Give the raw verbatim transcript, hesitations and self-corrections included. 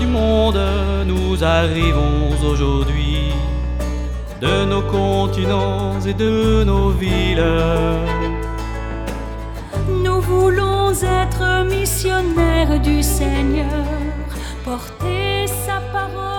du monde, nous arrivons aujourd'hui de nos continents et de nos villes. Nous voulons être missionnaires du Seigneur, porter sa parole